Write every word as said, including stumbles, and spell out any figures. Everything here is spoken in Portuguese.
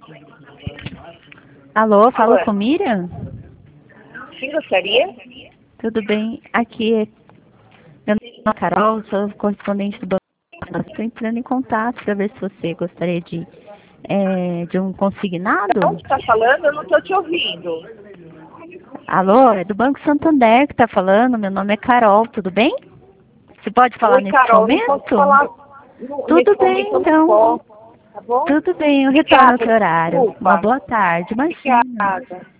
Alô, falo Alô? com Miriam? Sim, gostaria? Tudo bem? Aqui é meu nome é Carol, sou correspondente do Banco. Estou entrando em contato para ver se você gostaria de, é, de um consignado. Onde está falando? Eu não estou te ouvindo. Alô, é do Banco Santander que está falando. Meu nome é Carol, tudo bem? Você pode falar Oi, nesse Carol, não posso momento? falar. Não, Tudo nesse bem, momento eu não então. posso, tá bom? Tudo bem, eu retorno ao Obrigada, seu horário. Uma desculpa. boa tarde, imagina. Obrigada.